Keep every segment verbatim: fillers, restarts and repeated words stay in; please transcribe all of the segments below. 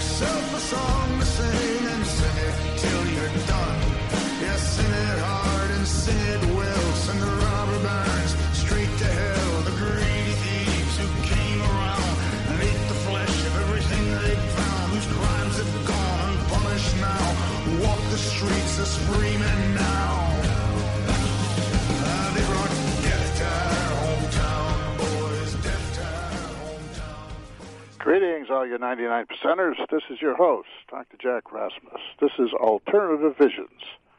yourself a song to sing and sing it till you're done. Yeah, sing it hard and sing it well. Send the robber barons straight to hell. The greedy thieves who came around and ate the flesh of everything they found. Whose crimes have gone unpunished now. Walk the streets as free men now. Uh, they brought death to our hometown, boys. Death to our hometown. Greetings, all you ninety-nine percenters. This is your host, Doctor Jack Rasmus. This is Alternative Visions.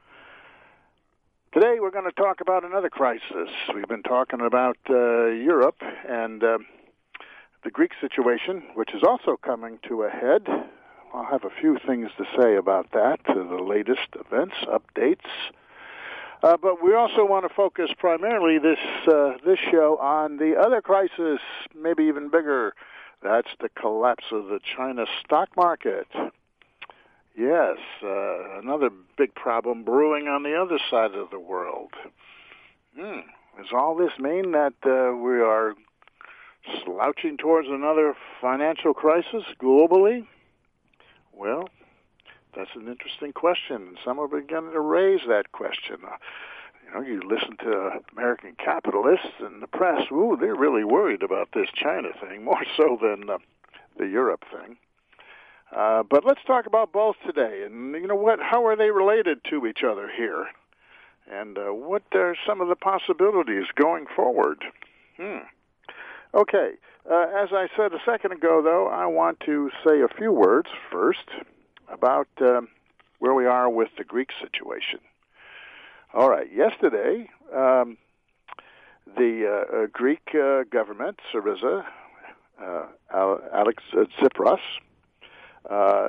Today we're going to talk about another crisis. We've been talking about uh, Europe and uh, the Greek situation, which is also coming to a head. I'll have a few things to say about that, uh, the latest events, updates. Uh, but we also want to focus primarily this uh, this show on the other crisis, maybe even bigger. That's the collapse of the China stock market. Yes, uh, another big problem brewing on the other side of the world. Hmm. Does all this mean that uh, we are slouching towards another financial crisis globally? Well, that's an interesting question, and some are beginning to raise that question. Uh, you know, you listen to American capitalists and the press, ooh, they're really worried about this China thing, more so than uh, the Europe thing. Uh, but let's talk about both today. And, you know, what? How are they related to each other here? And uh, what are some of the possibilities going forward? Hmm. Okay. Uh, as I said a second ago, though, I want to say a few words first about uh, where we are with the Greek situation. All right. Yesterday, um, the uh, uh, Greek uh, government, Syriza, uh, Alex Tsipras, Uh,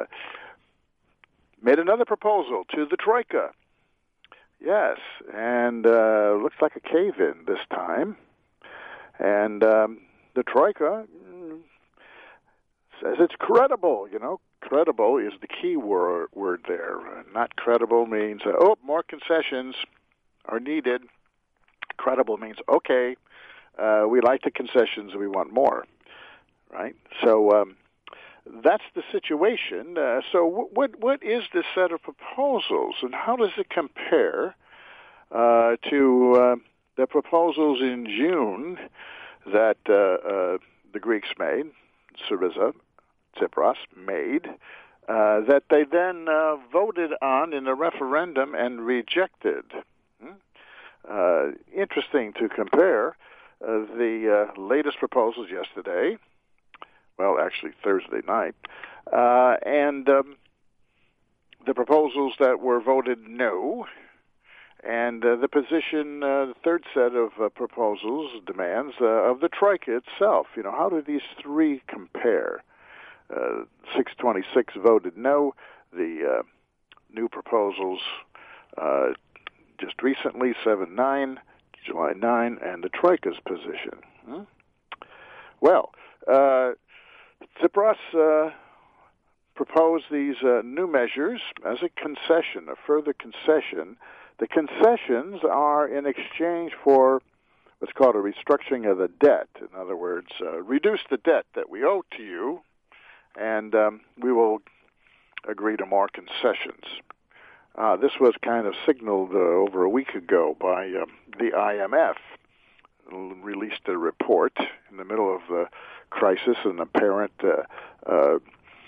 made another proposal to the Troika. Yes, and uh, looks like a cave-in this time. And um, the Troika mm, says it's credible, you know. Credible is the key word, word there. Uh, not credible means, uh, oh, more concessions are needed. Credible means, okay, uh, we like the concessions, we want more, right? So, um, that's the situation. Uh, so what what is this set of proposals, and how does it compare uh, to uh, the proposals in June that uh, uh, the Greeks made, Syriza, Tsipras made, uh, that they then uh, voted on in a referendum and rejected? Hmm? Uh, interesting to compare uh, the uh, latest proposals yesterday, well, actually Thursday night, uh, and um, the proposals that were voted no, and uh, the position, uh, the third set of uh, proposals, demands uh, of the Troika itself. You know, how do these three compare? Uh, six twenty-six voted no, the uh, new proposals uh, just recently, seven nine, July ninth, and the Troika's position. Hmm? Well, uh, Tsipras uh, proposed these uh, new measures as a concession, a further concession. The concessions are in exchange for what's called a restructuring of the debt. In other words, uh, reduce the debt that we owe to you, and um, we will agree to more concessions. Uh, this was kind of signaled uh, over a week ago by uh, the I M F. Released a report in the middle of the crisis, an apparent uh, uh,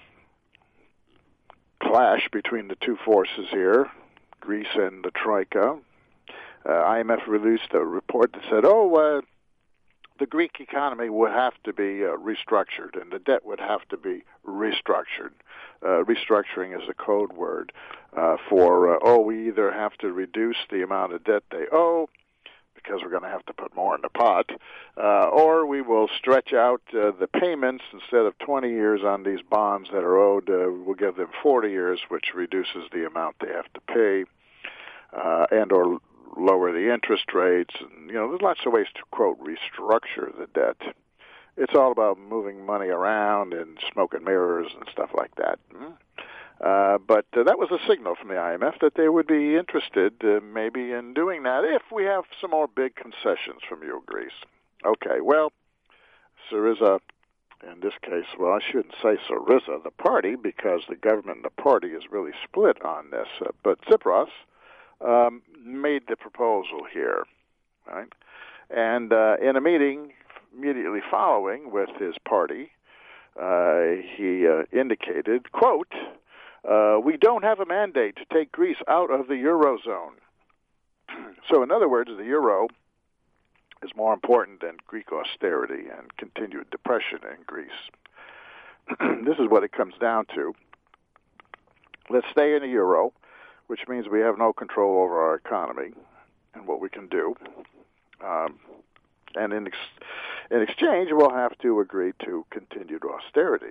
clash between the two forces here, Greece and the Troika. Uh, I M F released a report that said, oh, uh, the Greek economy would have to be uh, restructured, and the debt would have to be restructured. Uh, restructuring is a code word uh, for, uh, oh, we either have to reduce the amount of debt they owe, because we're going to have to put more in the pot, uh, or we will stretch out uh, the payments. Instead of twenty years on these bonds that are owed, uh, we'll give them forty years, which reduces the amount they have to pay, uh, and or lower the interest rates. And, you know, there's lots of ways to, quote, restructure the debt. It's all about moving money around and smoke and mirrors and stuff like that. Mm-hmm. Uh, but uh, that was a signal from the I M F that they would be interested uh, maybe in doing that if we have some more big concessions from you, Greece. Okay, well, Syriza in this case, well, I shouldn't say Syriza, the party, because the government and the party is really split on this. Uh, but Tsipras um, made the proposal here, right? And uh, in a meeting immediately following with his party, uh, he uh, indicated, quote, uh, we don't have a mandate to take Greece out of the Eurozone. So in other words, the Euro is more important than Greek austerity and continued depression in Greece. This is what it comes down to. Let's stay in the Euro, which means we have no control over our economy and what we can do. Um, and in, ex- in exchange, we'll have to agree to continued austerity.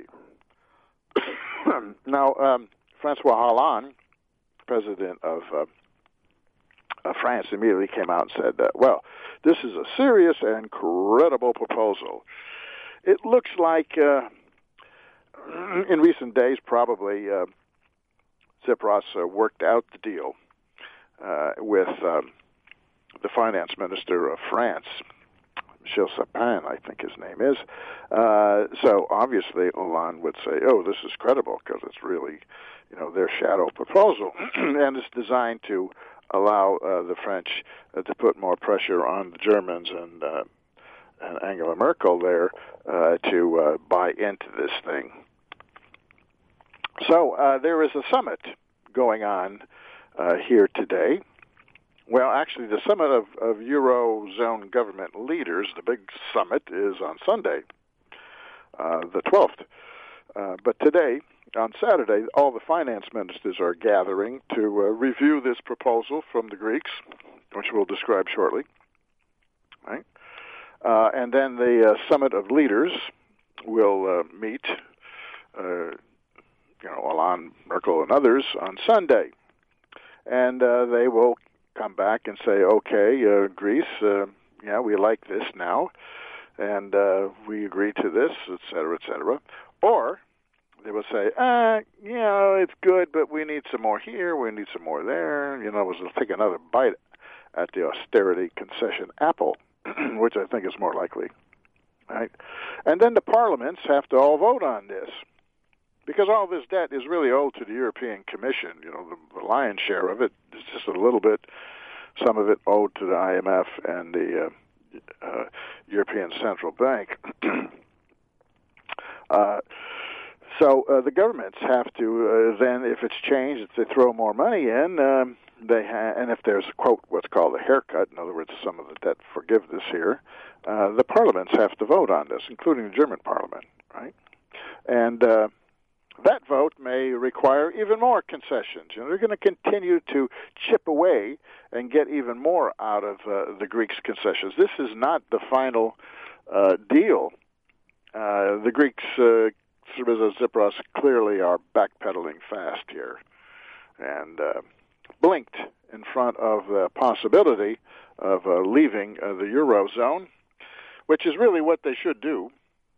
Now, um, Francois Hollande, president of uh, uh, France, immediately came out and said that, well, this is a serious and credible proposal. It looks like, uh, in recent days, probably uh, Tsipras uh, worked out the deal uh, with um, the finance minister of France, Michel Sapin, I think his name is. Uh, so obviously, Hollande would say, "Oh, this is credible because it's really, you know, their shadow proposal, and it's designed to allow uh, the French uh, to put more pressure on the Germans and, uh, and Angela Merkel there uh, to uh, buy into this thing." So uh, there is a summit going on uh, here today. Well, actually, the summit of, of Eurozone government leaders, the big summit, is on Sunday, uh, the twelfth. Uh, but today, on Saturday, all the finance ministers are gathering to uh, review this proposal from the Greeks, which we'll describe shortly. Right? Uh, and then the uh, summit of leaders will uh, meet, uh, you know, Hollande, Merkel, and others on Sunday. And uh, they will come back and say, okay, uh, Greece, uh, yeah, we like this now, and uh, we agree to this, et cetera, et cetera. Or they will say, uh, you know, it's good, but we need some more here, we need some more there. You know, we'll take another bite at the austerity concession apple, which I think is more likely. Right? And then the parliaments have to all vote on this, because all this debt is really owed to the European Commission. You know, the, the lion's share of it is just a little bit, some of it owed to the I M F and the uh, uh, European Central Bank. uh, so uh, the governments have to uh, then, if it's changed, if they throw more money in, um, they ha- and if there's, quote, what's called a haircut, in other words, some of the debt forgiveness here, uh, the parliaments have to vote on this, including the German parliament, right? And uh, that vote may require even more concessions. You know, they're going to continue to chip away and get even more out of uh, the Greeks' concessions. This is not the final uh, deal. Uh, the Greeks, uh, Syriza, Tsipras, clearly are backpedaling fast here, and uh, blinked in front of the possibility of uh, leaving uh, the Eurozone, which is really what they should do,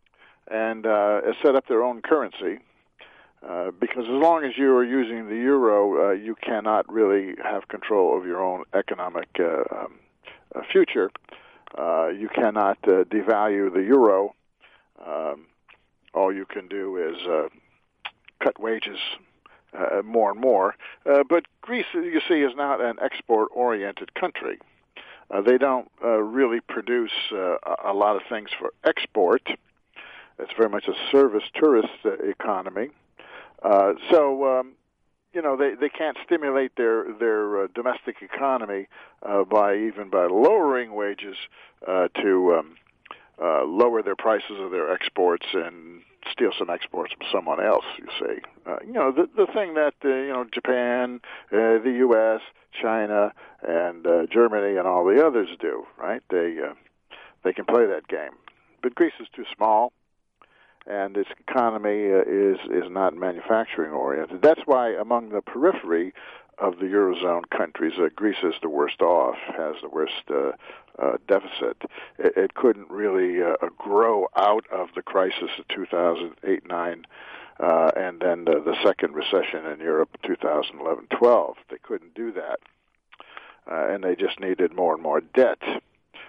and uh, set up their own currency. Uh, because as long as you are using the euro, uh, you cannot really have control of your own economic uh, um, uh, future. Uh, you cannot uh, devalue the euro. Um, all you can do is uh, cut wages uh, more and more. Uh, but Greece, you see, is not an export-oriented country. Uh, they don't uh, really produce uh, a lot of things for export. It's very much a service tourist uh, economy. Uh, so, um, you know, they, they can't stimulate their their uh, domestic economy uh, by even by lowering wages uh, to um, uh, lower their prices of their exports and steal some exports from someone else. You see, uh, you know, the the thing that uh, you know Japan, uh, the U S, China, and uh, Germany, and all the others do. Right? They uh, they can play that game, but Greece is too small. And its economy uh, is is not manufacturing oriented. That's why among the periphery of the Eurozone countries, uh, Greece is the worst off, has the worst uh, uh, deficit. It, it couldn't really uh, grow out of the crisis of two thousand eight nine uh, and then uh, the second recession in Europe, two thousand eleven twelve. They couldn't do that, uh, and they just needed more and more debt.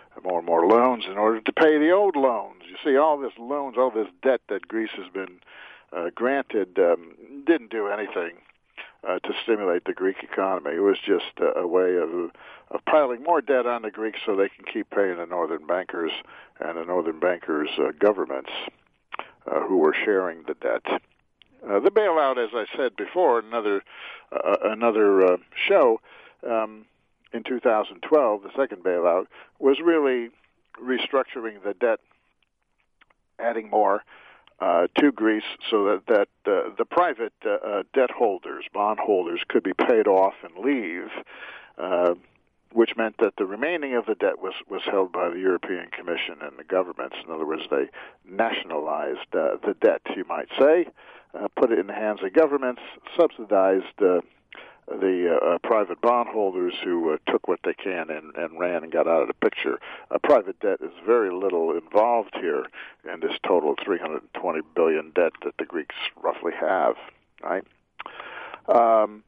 more and more loans in order to pay the old loans. You see, all this loans, all this debt that Greece has been uh, granted um, didn't do anything uh, to stimulate the Greek economy. It was just a, a way of, of piling more debt on the Greeks so they can keep paying the northern bankers and the northern bankers' uh, governments uh, who were sharing the debt. Uh, the bailout, as I said before, another uh, another uh, show, um, in two thousand twelve, the second bailout, was really restructuring the debt, adding more uh, to Greece so that, that uh, the private uh, uh, debt holders, bond holders, could be paid off and leave, uh, which meant that the remaining of the debt was, was held by the European Commission and the governments. In other words, they nationalized uh, the debt, you might say, uh, put it in the hands of governments, subsidized uh, the uh, private bondholders who uh, took what they can and, and ran and got out of the picture. Uh, private debt is very little involved here in this total three hundred twenty billion dollars debt that the Greeks roughly have, right? Um,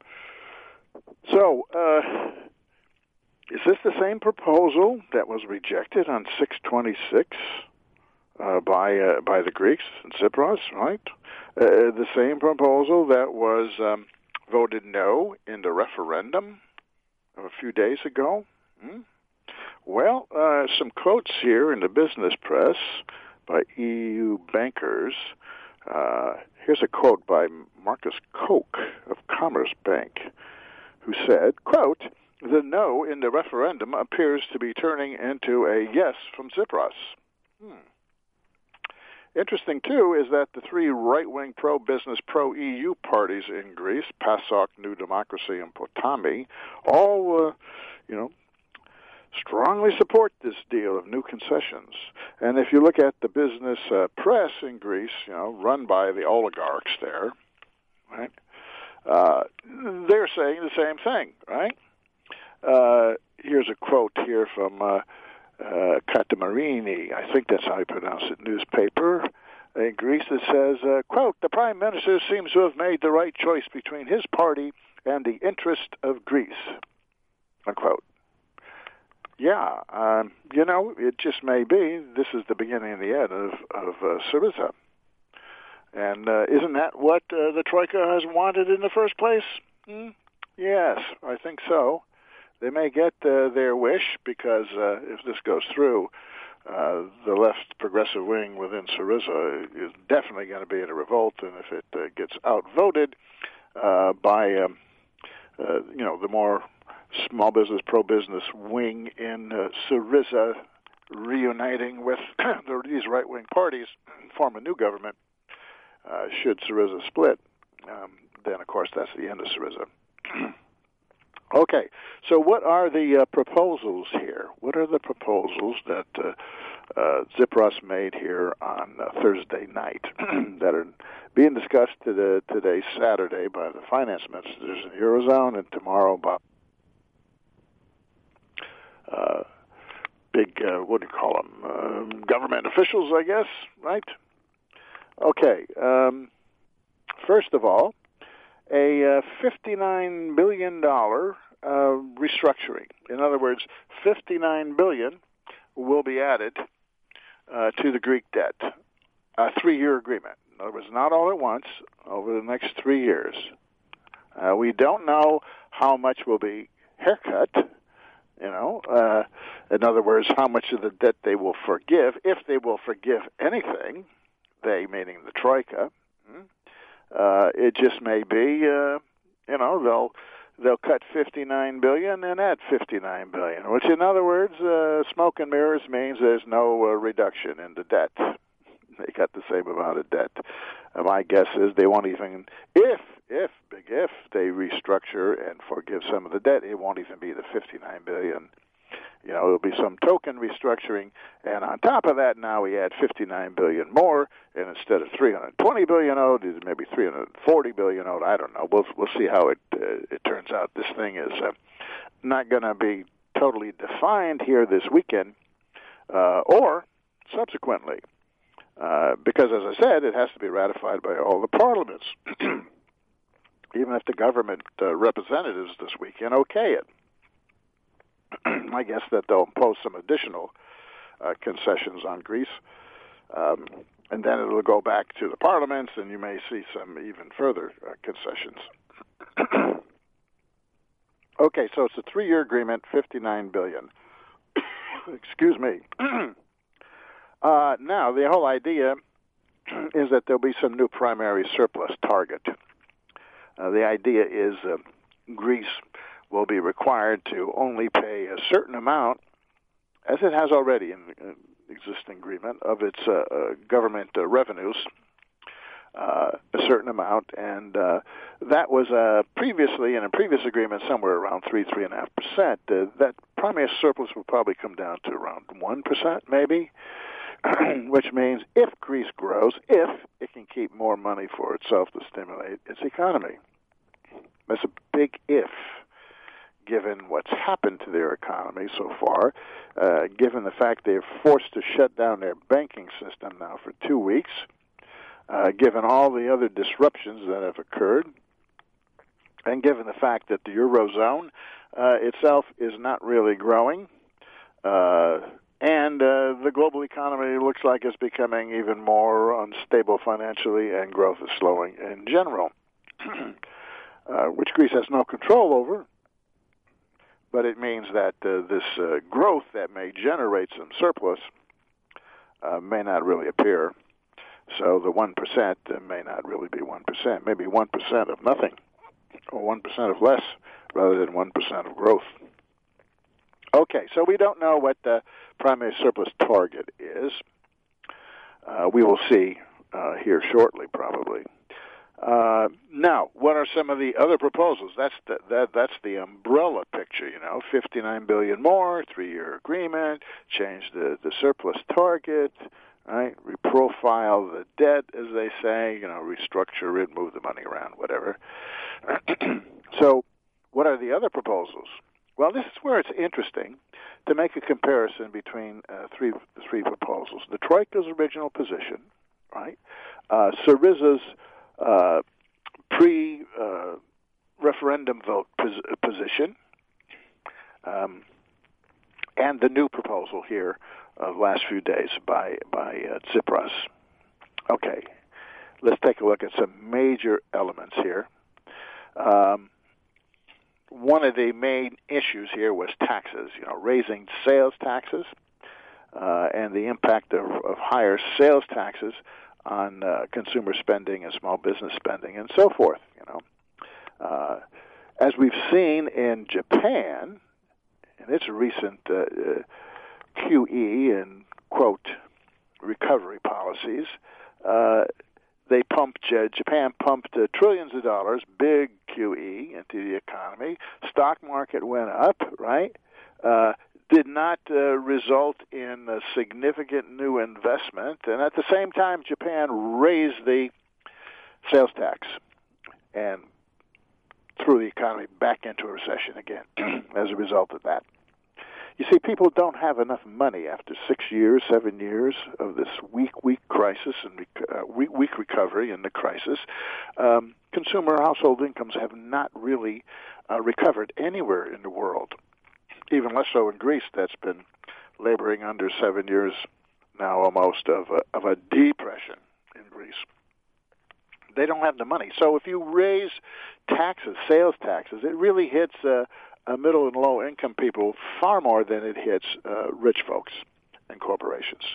so, uh, is this the same proposal that was rejected on six twenty-six uh, by uh, by the Greeks in Tsipras, right? Uh, the same proposal that was um, voted no in the referendum of a few days ago? Hmm? Well, uh, some quotes here in the business press by E U bankers. Uh, here's a quote by Marcus Koch of Commerce Bank, who said, quote, "The no in the referendum appears to be turning into a yes from Tsipras." Hmm. Interesting, too, is that the three right-wing pro-business, pro-E U parties in Greece, PASOK, New Democracy, and Potami, all, uh, you know, strongly support this deal of new concessions. And if you look at the business uh, press in Greece, you know, run by the oligarchs there, right, uh, they're saying the same thing, right? Uh, here's a quote here from uh, uh, Katamarini, I think that's how you pronounce it, newspaper in Greece that says, uh, quote, "The Prime Minister seems to have made the right choice between his party and the interest of Greece," unquote. Yeah, um, you know, it just may be this is the beginning and the end of, of uh, Syriza. And uh, isn't that what uh, the Troika has wanted in the first place? Hmm? Yes, I think so. They may get uh, their wish because uh, if this goes through, uh, the left progressive wing within Syriza is definitely going to be in a revolt, and if it uh, gets outvoted uh, by, um, uh, you know, the more small business, pro-business wing in uh, Syriza reuniting with these right-wing parties, form a new government, uh, should Syriza split, um, then, of course, that's the end of Syriza. Okay, so what are the uh, proposals here? What are the proposals that uh, uh, Tsipras made here on uh, Thursday night that are being discussed today, today, Saturday, by the finance ministers in the Eurozone, and tomorrow by uh, big, uh, what do you call them, uh, government officials, I guess, right? Okay, um, first of all, a uh, fifty-nine billion dollars uh, restructuring. In other words, fifty-nine billion dollars will be added uh, to the Greek debt. A three-year agreement. In other words, not all at once, over the next three years. Uh, we don't know how much will be haircut, you know. Uh, in other words, how much of the debt they will forgive, if they will forgive anything, they meaning the Troika. Hmm? Uh, it just may be, uh, you know, they'll they'll cut fifty-nine billion dollars and add fifty-nine billion dollars, which in other words, uh, smoke and mirrors means there's no uh, reduction in the debt. They got the same amount of debt. Uh, my guess is they won't even, if, if, big if, they restructure and forgive some of the debt, it won't even be the fifty-nine billion dollars. You know, it'll be some token restructuring, and on top of that, now we add fifty-nine billion dollars more, and instead of three hundred twenty billion dollars owed, it's maybe three hundred forty billion dollars owed. I don't know. We'll we'll see how it uh, it turns out. This thing is uh, not going to be totally defined here this weekend, uh, or subsequently, uh, because as I said, it has to be ratified by all the parliaments, even if the government uh, representatives this weekend okay it. I guess that they'll impose some additional uh, concessions on Greece. Um, and then it'll go back to the parliaments, and you may see some even further uh, concessions. Okay, so it's a three-year agreement, fifty-nine billion dollars. Excuse me. uh, now, the whole idea is that there'll be some new primary surplus target. Uh, the idea is uh, Greece will be required to only pay a certain amount, as it has already in the existing agreement, of its uh, uh, government uh, revenues, uh, a certain amount, and uh, that was uh, previously, in a previous agreement, somewhere around three, three and a half percent. Uh, that primary surplus will probably come down to around one percent, maybe, which means if Greece grows, if it can keep more money for itself to stimulate its economy. That's a big if, given what's happened to their economy so far, uh, given the fact they're forced to shut down their banking system now for two weeks, uh, given all the other disruptions that have occurred, and given the fact that the Eurozone uh, itself is not really growing, uh, and uh, the global economy looks like it's becoming even more unstable financially, and growth is slowing in general, uh, which Greece has no control over. But it means that uh, this uh, growth that may generate some surplus uh, may not really appear. So the one percent uh, may not really be one percent, maybe one percent of nothing, or one percent of less, rather than one percent of growth. Okay, so we don't know what the primary surplus target is. Uh, we will see uh, here shortly, probably. Uh, now, what are some of the other proposals? That's the, that, that's the umbrella picture, you know, fifty-nine billion dollars more, three-year agreement, change the, the surplus target, right, reprofile the debt, as they say, you know, restructure it, move the money around, whatever. So what are the other proposals? Well, this is where it's interesting to make a comparison between uh, three three proposals. The Troika's original position, right, uh, Syriza's Uh, pre-referendum uh, vote pos- position, um, and the new proposal here of last few days by by uh, Tsipras. Okay, let's take a look at some major elements here. Um, one of the main issues here was taxes. You know, raising sales taxes uh, and the impact of, of higher sales taxes on uh, consumer spending and small business spending and so forth, you know. Uh, as we've seen in Japan, in its recent uh, uh, Q E and, quote, recovery policies, uh, they pumped, uh, Japan pumped uh, trillions of dollars, big Q E, into the economy. Stock market went up, right? Uh, did not uh, result in a significant new investment, and at the same time, Japan raised the sales tax and threw the economy back into a recession again as a result of that. You see, people don't have enough money after six years, seven years of this weak, weak crisis and uh, weak, weak recovery in the crisis. Um, consumer household incomes have not really uh, recovered anywhere in the world. Even less so in Greece, that's been laboring under seven years now almost of a, of a depression in Greece. They don't have the money. So if you raise taxes, sales taxes, it really hits uh, uh, middle and low income people far more than it hits uh, rich folks and corporations.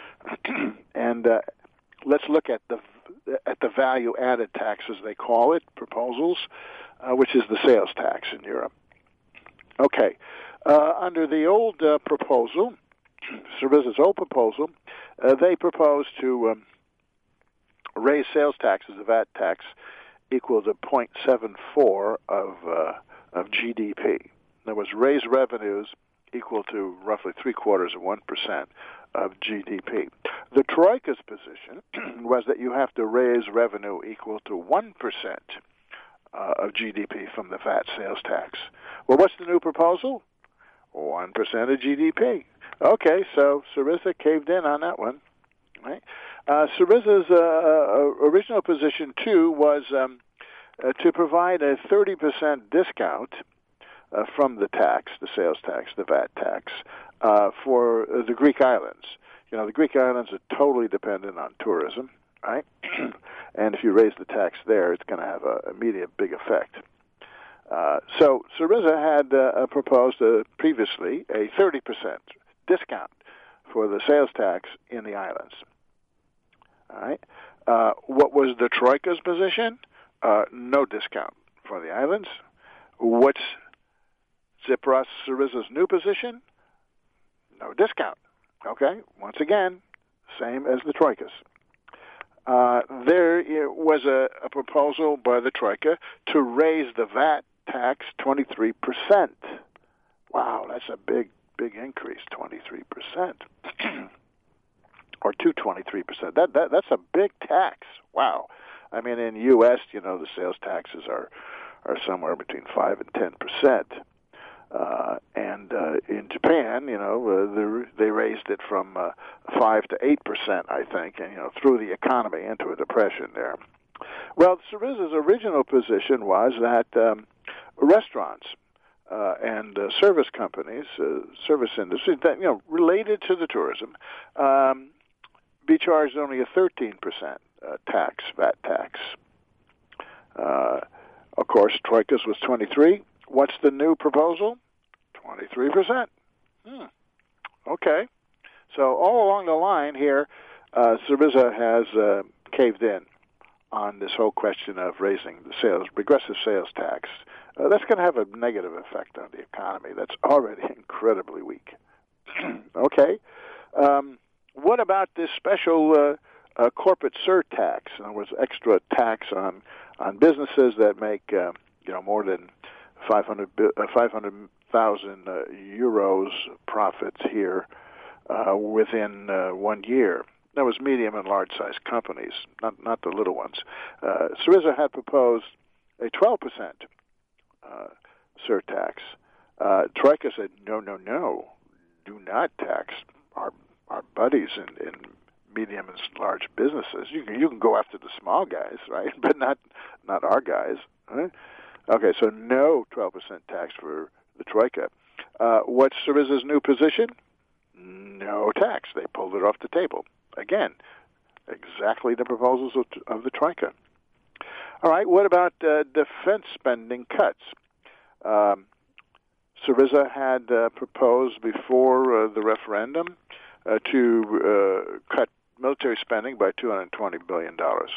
And uh, let's look at the at the value added tax, as they call it, proposals, uh, which is the sales tax in Europe. Okay. Uh, under the old uh, proposal, Syriza's old proposal, uh, they proposed to um, raise sales taxes, the V A T tax, equal to zero point seven four of uh, of G D P. In other words, raise revenues equal to roughly three quarters of one percent of G D P. The Troika's position was that you have to raise revenue equal to one percent uh, of G D P from the V A T sales tax. Well, what's the new proposal? one percent of G D P. Okay, so Syriza caved in on that one. Right? Uh, Syriza's uh, original position, too, was um, uh, to provide a thirty percent discount uh, from the tax, the sales tax, the V A T tax, uh, for the Greek islands. You know, the Greek islands are totally dependent on tourism, right? And if you raise the tax there, it's going to have an immediate big effect. Uh, so Syriza had uh, proposed uh, previously a thirty percent discount for the sales tax in the islands. All right. Uh, what was the Troika's position? Uh, no discount for the islands. What's Tsipras Syriza's new position? No discount. Okay. Once again, same as the Troika's. Uh, there was a, a proposal by the Troika to raise the V A T tax twenty-three percent. Wow, that's a big, big increase, twenty-three percent. Or to twenty-three percent. That, that That's a big tax. Wow. I mean, in the U S, you know, the sales taxes are, are somewhere between five and ten percent. Uh, and uh, in Japan, you know, uh, they, they raised it from uh, five to eight percent, I think, and, you know, threw the economy into a depression there. Well, Syriza's original position was that um, restaurants uh, and uh, service companies, uh, service industries, that, you know, related to the tourism, um, be charged only a thirteen percent uh, tax, V A T tax. Uh, of course, Troika's was twenty-three. What's the new proposal? twenty-three percent. Hmm. Okay. So all along the line here, uh, Syriza has uh, caved in on this whole question of raising the sales, regressive sales tax. Uh, that's going to have a negative effect on the economy that's already incredibly weak. Okay. Um, what about this special uh, uh, corporate surtax? In other words, extra tax on, on businesses that make uh, you know more than five hundred thousand uh, euros profits here uh, within uh, one year. That was medium and large-sized companies, not not the little ones. Uh, Syriza had proposed a twelve percent uh, surtax. Uh, Troika said, no, no, no, do not tax our our buddies in, in medium and large businesses. You can you can go after the small guys, right? But not not our guys. Right? Okay, so no twelve percent tax for the Troika. Uh, what's Syriza's new position? No tax. They pulled it off the table. Again, exactly the proposals of, of the Troika. All right, what about uh, defense spending cuts? Um, Syriza had uh, proposed before uh, the referendum uh, to uh, cut military spending by two hundred twenty billion dollars.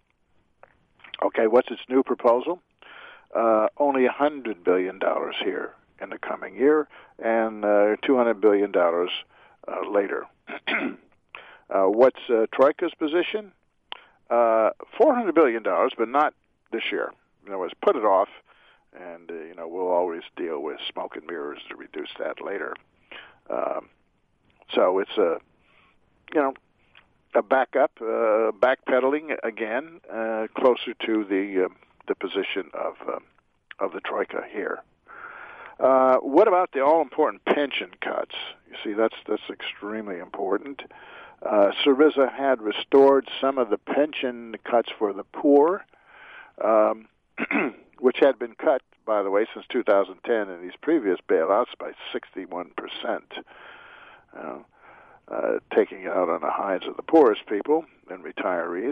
Okay, what's its new proposal? Uh, only one hundred billion dollars here in the coming year, and uh, two hundred billion dollars uh, later. uh, what's uh, Troika's position? Uh, four hundred billion dollars, but not this year. In other words, put it off, and uh, you know we'll always deal with smoke and mirrors to reduce that later. Um, so it's a, you know, a backup, uh, backpedaling again, uh, closer to the uh, the position of uh, of the Troika here. Uh, what about the all-important pension cuts? You see, that's that's extremely important. Uh, Syriza had restored some of the pension cuts for the poor, um, which had been cut, by the way, since two thousand ten in these previous bailouts by sixty-one percent, uh, uh, taking it out on the hides of the poorest people and retirees.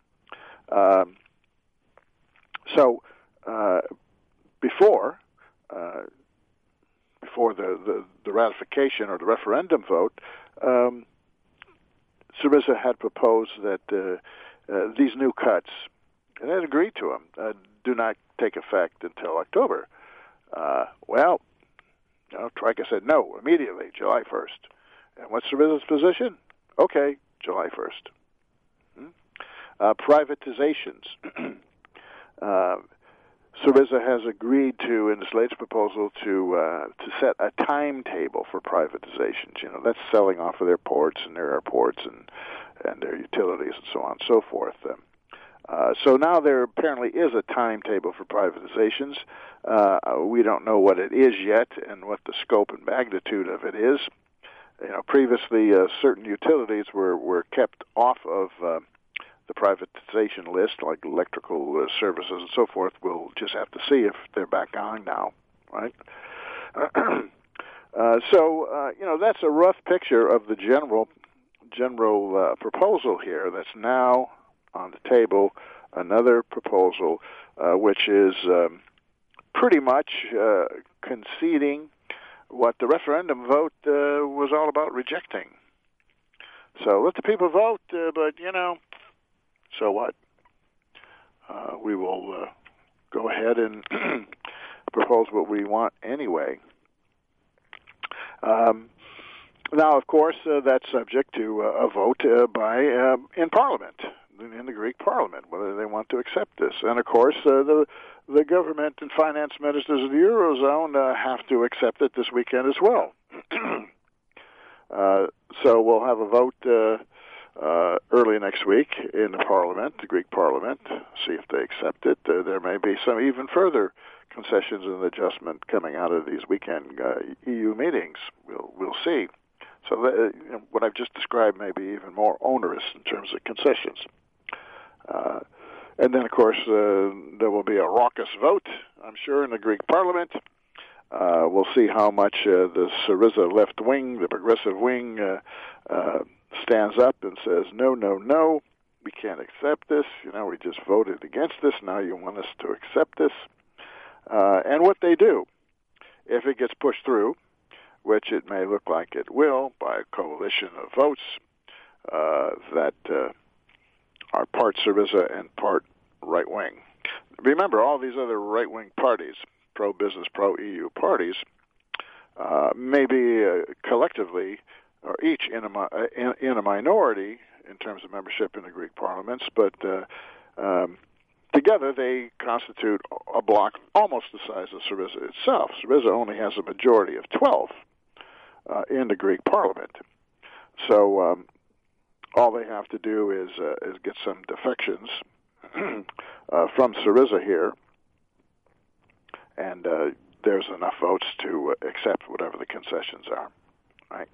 Um, so uh, before uh, before the, the, the ratification or the referendum vote, um, Syriza had proposed that uh, uh, these new cuts, and they agreed to them, uh, do not take effect until October. Uh, well, you know, Troika said no, immediately, July first. And what's Syriza's position? Okay, July first. Hmm? Uh, privatizations. uh, Syriza has agreed to, in its latest proposal, to uh, to set a timetable for privatizations. You know, that's selling off of their ports and their airports and and their utilities and so on and so forth. Um, uh, so now there apparently is a timetable for privatizations. Uh, we don't know what it is yet and what the scope and magnitude of it is. You know, previously uh, certain utilities were, were kept off of uh, the privatization list, like electrical uh, services and so forth. We'll just have to see if they're back on now, right? Uh, so, uh, you know, that's a rough picture of the general general uh, proposal here that's now on the table. Another proposal uh, which is um, pretty much uh, conceding what the referendum vote uh, was all about rejecting. So let the people vote, uh, but, you know, so what? Uh, we will uh, go ahead and propose what we want anyway. Um, now, of course, uh, that's subject to uh, a vote uh, by uh, in Parliament, in the Greek Parliament, whether they want to accept this. And, of course, uh, the the government and finance ministers of the Eurozone uh, have to accept it this weekend as well. uh, so we'll have a vote uh, uh, early next week in the Parliament, the Greek Parliament, see if they accept it. Uh, there may be some even further concessions and adjustment coming out of these weekend uh, E U meetings. We'll we'll see. So that, you know, what I've just described may be even more onerous in terms of concessions. Uh, and then, of course, uh, there will be a raucous vote, I'm sure, in the Greek Parliament. Uh, we'll see how much uh, the Syriza left wing, the progressive wing, uh, uh, stands up and says, no, no, no, we can't accept this. You know, we just voted against this. Now you want us to accept this. Uh, and what they do, if it gets pushed through, which it may look like it will by a coalition of votes uh, that uh, are part Syriza and part right-wing. Remember, all these other right-wing parties, pro-business, pro-E U parties, uh, may be uh, collectively or each in a, in, in a minority in terms of membership in the Greek parliaments, but uh, um, together they constitute a bloc almost the size of Syriza itself. Syriza only has a majority of twelve uh, in the Greek parliament. So um, all they have to do is uh, is get some defections uh, from Syriza here, and uh, there's enough votes to uh, accept whatever the concessions are. Right?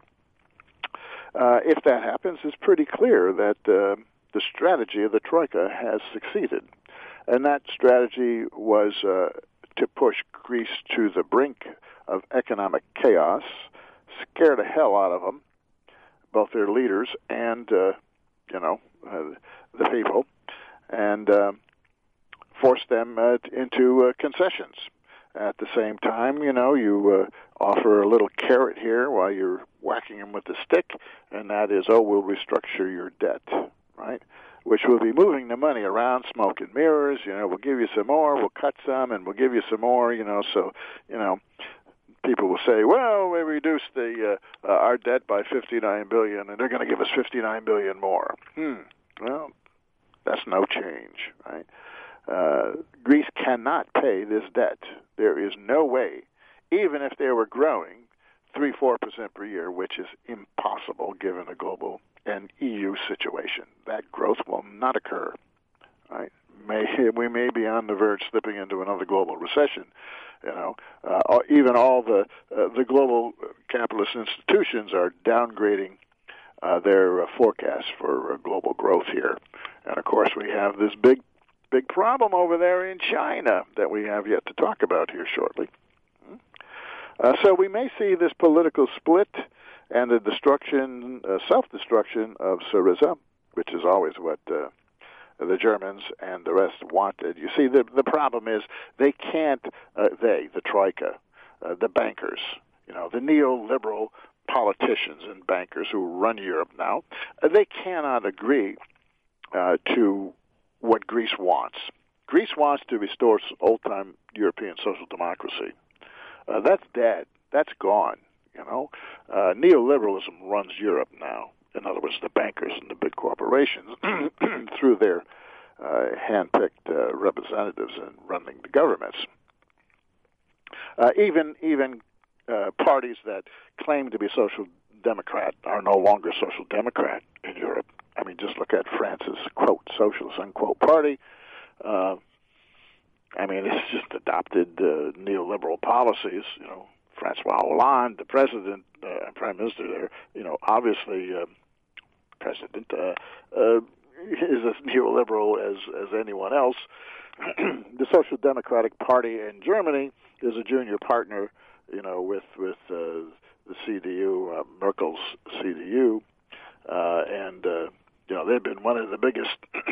Uh, if that happens, it's pretty clear that uh, the strategy of the Troika has succeeded. And that strategy was uh, to push Greece to the brink of economic chaos, scare the hell out of them, both their leaders and, uh, you know, uh, the people, and uh, force them uh, into uh, concessions. At the same time, you know, you uh, offer a little carrot here while you're whacking them with the stick, and that is, oh, we'll restructure your debt, right? Which will be moving the money around, smoke and mirrors. You know, we'll give you some more, we'll cut some, and we'll give you some more. You know, so you know, people will say, well, we reduced the uh, uh, our debt by fifty-nine billion dollars, and they're going to give us fifty-nine billion dollars more. Hmm. Well, that's no change, right? Uh, Greece cannot pay this debt. There is no way, even if they were growing three, four percent per year, which is impossible given a global and E U situation. That growth will not occur. Right? May, we may be on the verge of slipping into another global recession. You know, uh, even all the uh, the global capitalist institutions are downgrading uh, their uh, forecasts for uh, global growth here. And of course, we have this big, big problem over there in China that we have yet to talk about here shortly. Uh, so we may see this political split and the destruction, uh, self-destruction of Syriza, which is always what uh, the Germans and the rest wanted. You see, the the problem is they can't, uh, they, the Troika, uh, the bankers, you know, the neoliberal politicians and bankers who run Europe now, uh, they cannot agree uh, to what Greece wants. Greece wants to restore old-time European social democracy. Uh, that's dead. That's gone. You know, uh, neoliberalism runs Europe now. In other words, the bankers and the big corporations, through their uh, hand-picked uh, representatives and running the governments. Uh, even even uh, parties that claim to be social democrat are no longer social democrat in Europe. I mean, just look at France's quote socialist unquote party. Uh, I mean, it's just adopted uh, neoliberal policies. You know, Francois Hollande, the president uh, and prime minister there, you know, obviously uh, president uh, uh, is as neoliberal as, as anyone else. The Social Democratic Party in Germany is a junior partner, you know, with with uh, the C D U, uh, Merkel's C D U, uh, and uh, you know they've been one of the biggest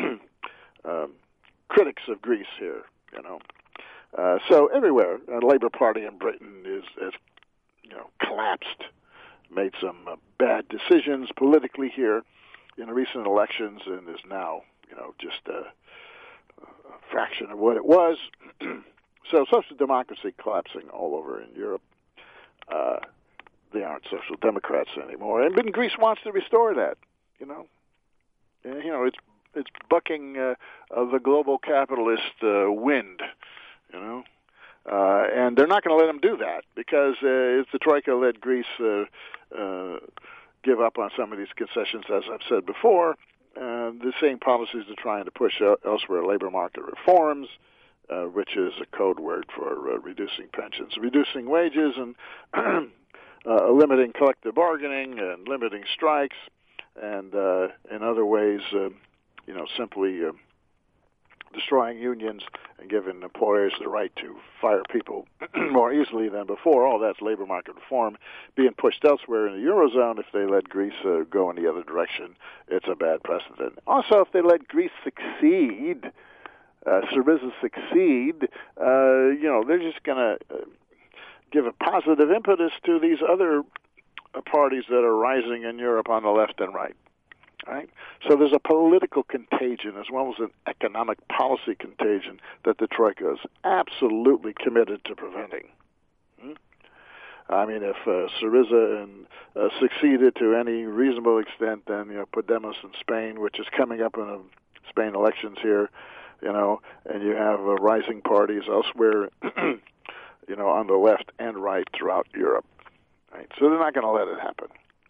um, critics of Greece here. You know, uh, so everywhere, the Labour Party in Britain is, is you know, collapsed, made some uh, bad decisions politically here in the recent elections, and is now, you know, just a, a fraction of what it was. So social democracy collapsing all over in Europe. Uh, they aren't social democrats anymore, and but Greece wants to restore that. You know, and, you know, it's it's bucking uh, uh, the global capitalist uh, wind. You know. Uh, and they're not going to let them do that because uh, if the Troika let Greece uh, uh, give up on some of these concessions, as I've said before, uh, the same policies they're trying to push elsewhere, labor market reforms, uh, which is a code word for uh, reducing pensions, reducing wages, and uh, limiting collective bargaining and limiting strikes, and uh, in other ways, uh, you know, simply uh, destroying unions and giving employers the right to fire people more easily than before. All that's labor market reform being pushed elsewhere in the Eurozone. If they let Greece uh, go in the other direction, it's a bad precedent. Also, if they let Greece succeed, uh, Syriza succeed, uh, you know, they're just going to uh, give a positive impetus to these other uh, parties that are rising in Europe on the left and right. Right? So there's a political contagion as well as an economic policy contagion that the Troika is absolutely committed to preventing. Hmm? I mean, if uh, Syriza and, uh, succeeded to any reasonable extent, then, you know, Podemos in Spain, which is coming up in the Spain elections here, you know, and you have uh, rising parties elsewhere, you know, on the left and right throughout Europe. Right? So they're not going to let it happen.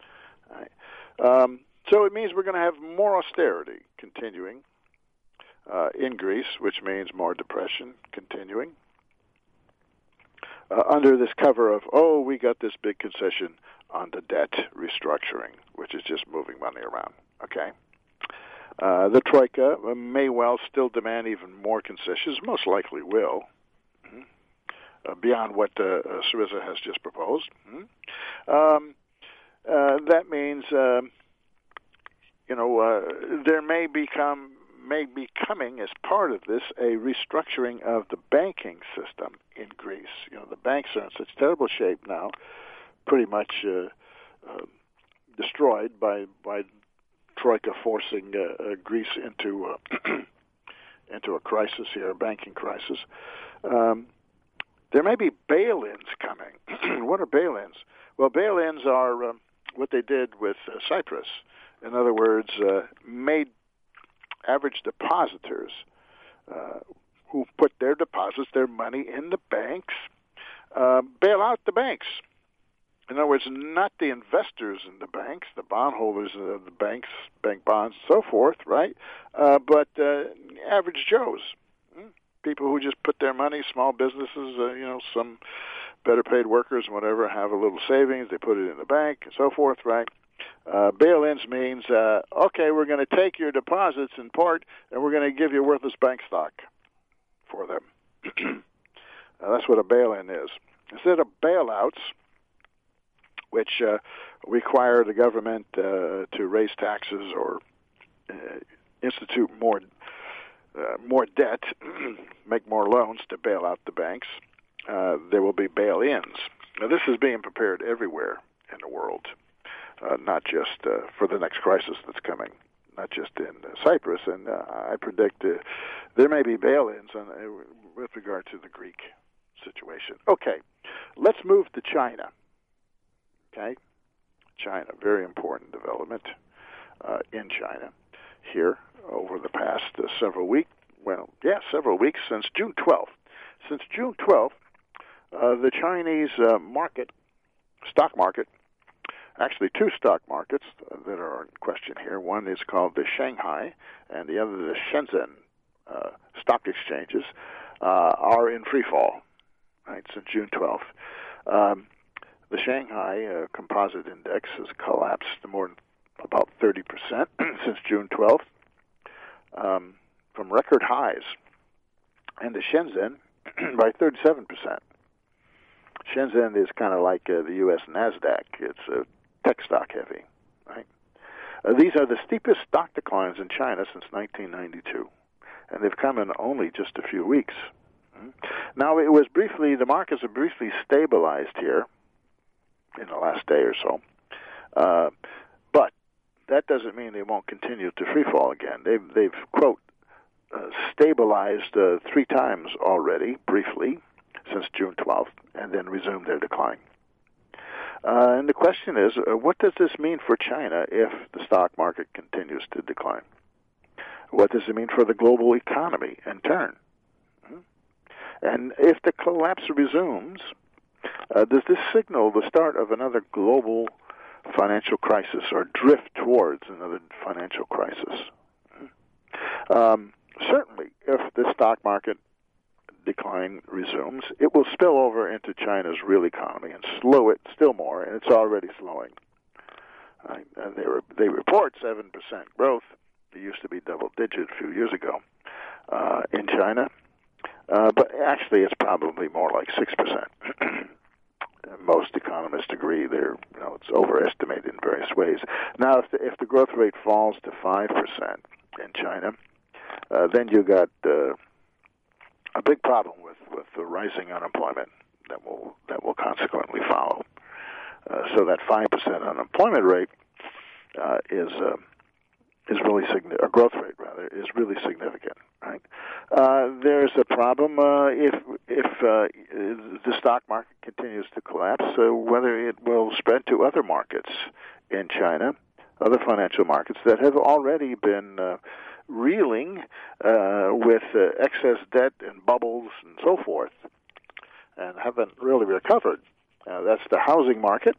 Right? Um, So it means we're going to have more austerity continuing uh, in Greece, which means more depression continuing uh, under this cover of, oh, we got this big concession on the debt restructuring, which is just moving money around, okay? Uh, the Troika may well still demand even more concessions, most likely will, mm-hmm. uh, beyond what uh, uh, Syriza has just proposed. Mm-hmm. Um, uh, that means... Uh, You know, uh, there may become, may be coming as part of this a restructuring of the banking system in Greece. You know, the banks are in such terrible shape now, pretty much uh, uh, destroyed by by Troika forcing uh, uh, Greece into uh, into a crisis here, a banking crisis. Um, there may be bail-ins coming. What are bail-ins? Well, bail-ins are um, what they did with uh, Cyprus. In other words, uh, made average depositors uh, who put their deposits, their money in the banks, uh, bail out the banks. In other words, not the investors in the banks, the bondholders of the banks, bank bonds, and so forth, right? Uh, but uh, average Joes, people who just put their money, small businesses, uh, you know, some better paid workers, whatever, have a little savings, they put it in the bank, and so forth, right? Uh, bail-ins means, uh, okay, we're going to take your deposits in part, and we're going to give you worthless bank stock for them. uh, that's what a bail-in is. Instead of bailouts, which uh, require the government uh, to raise taxes or uh, institute more uh, more debt, make more loans to bail out the banks, uh, there will be bail-ins. Now, this is being prepared everywhere in the world. Uh, not just uh, for the next crisis that's coming, not just in uh, Cyprus. And uh, I predict uh, there may be bail-ins on, uh, with regard to the Greek situation. Okay, let's move to China. Okay, China, very important development uh, in China here over the past uh, several weeks. Well, yeah, several weeks since June twelfth. Since June twelfth, uh, the Chinese uh, market, stock market, actually two stock markets that are in question here. One is called the Shanghai, and the other the Shenzhen uh, stock exchanges, uh, are in free fall, right, since June twelfth. Um, the Shanghai uh, Composite Index has collapsed to more than about thirty percent since June twelfth, um, from record highs, and the Shenzhen by thirty-seven percent. Shenzhen is kind of like uh, the U S NASDAQ. It's uh, tech stock heavy, right? Uh, these are the steepest stock declines in China since nineteen ninety-two, and they've come in only just a few weeks. Now, it was briefly, the markets have briefly stabilized here in the last day or so, uh, but that doesn't mean they won't continue to freefall again. They've, they've quote, uh, stabilized uh, three times already, briefly, since June twelfth, and then resumed their decline. Uh, and the question is, uh, what does this mean for China if the stock market continues to decline? What does it mean for the global economy in turn? And if the collapse resumes, uh, does this signal the start of another global financial crisis or drift towards another financial crisis? Um, certainly, if the stock market decline resumes, it will spill over into China's real economy and slow it still more, and it's already slowing. Uh, and they, re- they report seven percent growth. It used to be double-digit a few years ago uh, in China. Uh, but actually, it's probably more like six percent. Most economists agree they're, you know, it's overestimated in various ways. Now, if the, if the growth rate falls to five percent in China, uh, then you got uh, a big problem with, with the rising unemployment that will that will consequently follow. Uh, so that five percent unemployment rate uh, is uh, is really significant, or growth rate rather, is really significant. Right? Uh, there's a problem uh, if if uh, the stock market continues to collapse, uh, whether it will spread to other markets in China, other financial markets that have already been uh, reeling uh, with uh, excess debt and bubbles and so forth, and haven't really recovered. Uh, that's the housing market,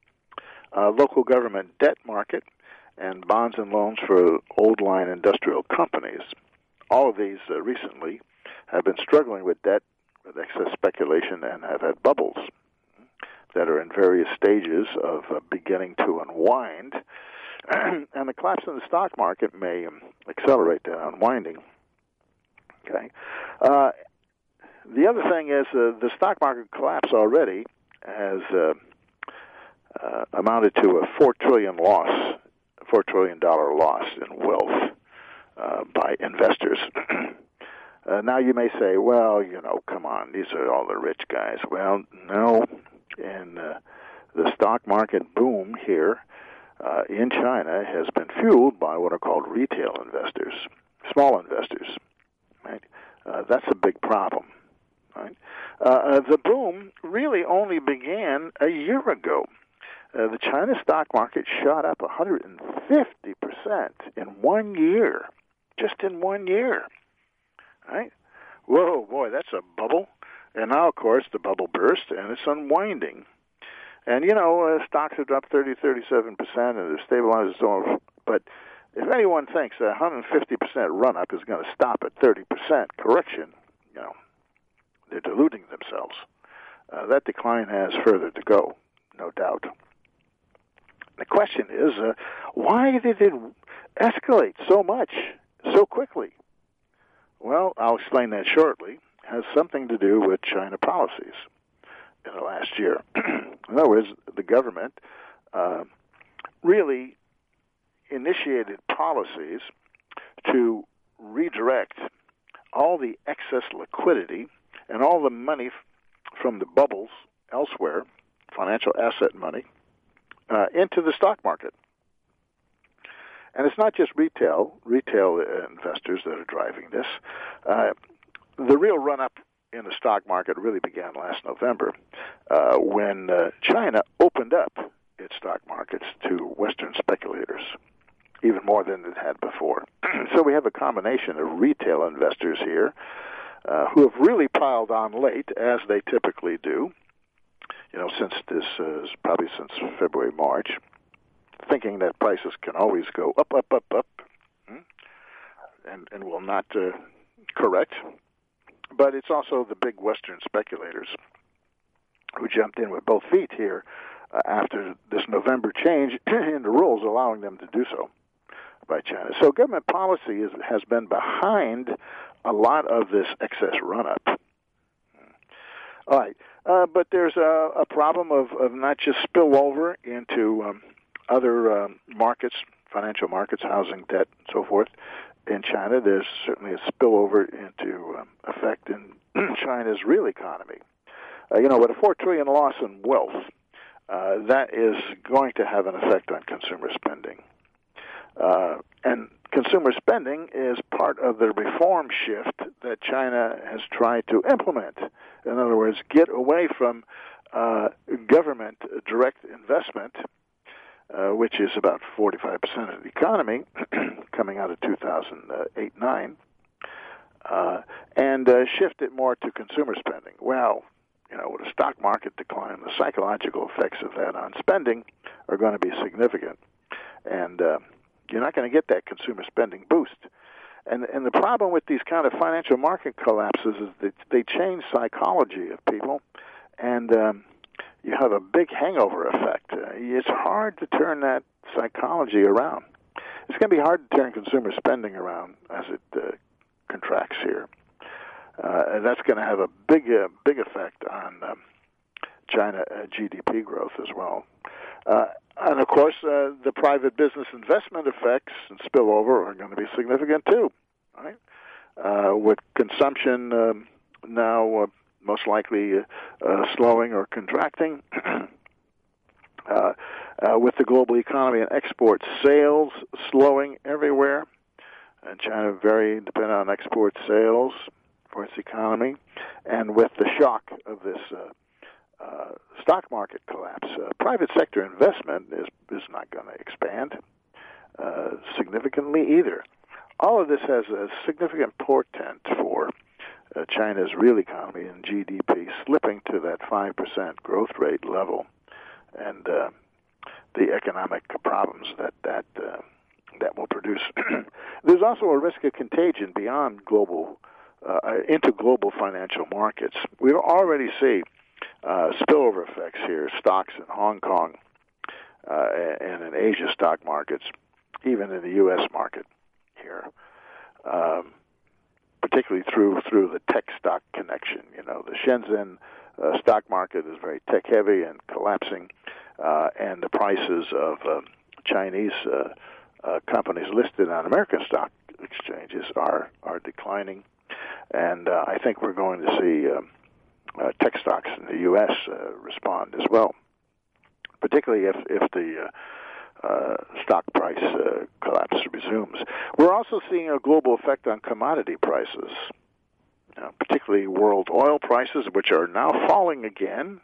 uh, local government debt market, and bonds and loans for old-line industrial companies. All of these uh, recently have been struggling with debt, with excess speculation, and have had bubbles that are in various stages of uh, beginning to unwind. And the collapse in the stock market may um, accelerate that unwinding. Okay. Uh, the other thing is uh, the stock market collapse already has uh, uh, amounted to a four trillion loss, four trillion dollar loss in wealth uh, by investors. uh, now you may say, well, you know, come on, these are all the rich guys. Well, no, and uh, the stock market boom here uh, in China has been fueled by what are called retail investors, small investors. Right? Uh, that's a big problem. Right? Uh, the boom really only began a year ago. Uh, the China stock market shot up one hundred fifty percent in one year, just in one year. Right? Whoa, boy, that's a bubble. And now, of course, the bubble burst, and it's unwinding. And, you know, uh, stocks have dropped thirty, thirty-seven percent, and they're stabilized. So, but if anyone thinks that one hundred fifty percent run-up is going to stop at thirty percent correction, you know, they're deluding themselves. Uh, that decline has further to go, no doubt. The question is, uh, why did it escalate so much, so quickly? Well, I'll explain that shortly. It has something to do with China policies in the last year. In other words, the government uh, really initiated policies to redirect all the excess liquidity and all the money f- from the bubbles elsewhere, financial asset money, uh, into the stock market. And it's not just retail, retail investors that are driving this. Uh, the real run-up in the stock market really began last November uh, when uh, China opened up its stock markets to Western speculators, even more than it had before. So we have a combination of retail investors here uh, who have really piled on late, as they typically do, you know, since this uh, probably since February, March, thinking that prices can always go up, up, up, up, and, and will not uh, correct. But it's also the big Western speculators who jumped in with both feet here uh, after this November change in the rules allowing them to do so by China. So government policy is, has been behind a lot of this excess run-up. All right. Uh, but there's a, a problem of, of not just spillover into um, other um, markets, financial markets, housing, debt, and so forth. In China, there's certainly a spillover into um, effect in China's real economy. Uh, you know, with a four trillion dollars loss in wealth, uh, that is going to have an effect on consumer spending. Uh, and consumer spending is part of the reform shift that China has tried to implement. In other words, get away from uh, government direct investment, uh, which is about forty-five percent of the economy coming out of two thousand eight nine, uh, and uh, shift it more to consumer spending. Well, you know, with a stock market decline, the psychological effects of that on spending are going to be significant. And uh, you're not going to get that consumer spending boost. And and the problem with these kind of financial market collapses is that they change psychology of people, and um, you have a big hangover effect. Uh, it's hard to turn that psychology around. It's going to be hard to turn consumer spending around as it uh, contracts here. Uh, and that's going to have a big, uh, big effect on um, China uh, G D P growth as well. Uh, and of course, uh, the private business investment effects and spillover are going to be significant too, right? Uh, with consumption um, now uh, most likely uh, uh, slowing or contracting, uh, uh, with the global economy and export sales slowing everywhere, and China very dependent on export sales for its economy, and with the shock of this uh, uh, stock market collapse, uh, private sector investment is is not going to expand uh, significantly either. All of this has a significant portent for uh, China's real economy and G D P slipping to that five percent growth rate level, and uh, the economic problems that that uh, that will produce. There's also a risk of contagion beyond global uh, into global financial markets. We already see uh, spillover effects here, stocks in Hong Kong uh, and in Asia stock markets, even in the U S market here, um, particularly through through the tech stock connection. You know, the Shenzhen uh, stock market is very tech heavy and collapsing, uh, and the prices of uh, Chinese uh, uh, companies listed on American stock exchanges are are declining, and uh, I think we're going to see um, uh, tech stocks in the U S uh, respond as well, particularly if if the uh, Uh, stock price uh, collapse resumes. We're also seeing a global effect on commodity prices, you know, particularly world oil prices, which are now falling again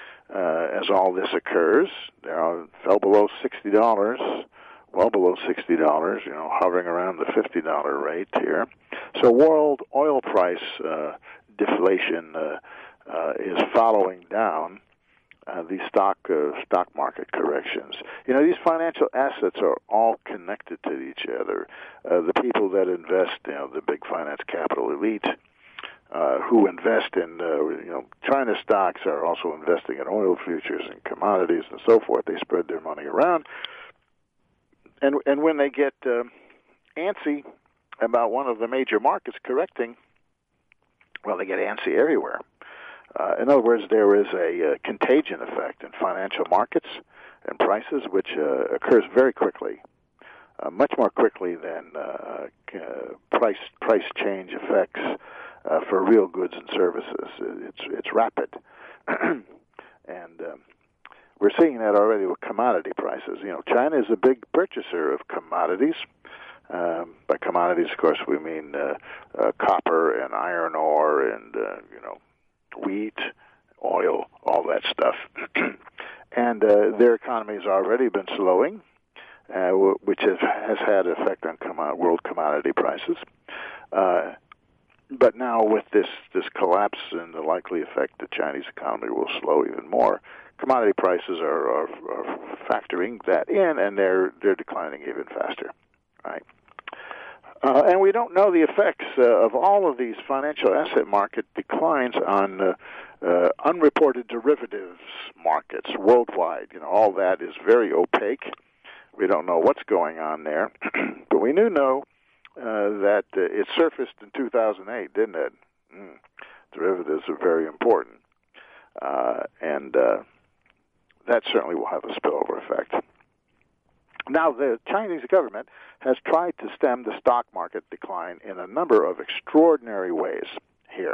uh, as all this occurs. They are, fell below sixty dollars, well below sixty dollars, you know, hovering around the fifty dollars rate here. So world oil price uh, deflation uh, uh, is following down Uh, these stock uh, stock market corrections. You know, these financial assets are all connected to each other. Uh, the people that invest, you know, the big finance capital elite, uh, who invest in, uh, you know, China stocks are also investing in oil futures and commodities and so forth. They spread their money around, and and when they get uh, antsy about one of the major markets correcting, well, they get antsy everywhere. Uh, in other words, there is a uh, contagion effect in financial markets and prices, which uh, occurs very quickly, uh, much more quickly than uh, uh, price price change effects uh, for real goods and services. It's it's rapid, and um, we're seeing that already with commodity prices. You know, China is a big purchaser of commodities. Um, by commodities, of course, we mean uh, uh, copper and iron ore and uh, you know. wheat, oil, all that stuff. And uh, their economy has already been slowing, uh, w- which has, has had an effect on com- world commodity prices. Uh, but now with this, this collapse and the likely effect the Chinese economy will slow even more, commodity prices are, are, are factoring that in, and they're they're declining even faster, right? Uh, and we don't know the effects uh, of all of these financial asset market declines on uh, uh, unreported derivatives markets worldwide. You know, all that is very opaque. We don't know what's going on there. But we do know uh, that uh, it surfaced in two thousand eight, didn't it? Mm. Derivatives are very important. uh, and uh, that certainly will have a spillover effect. Now, the Chinese government has tried to stem the stock market decline in a number of extraordinary ways here.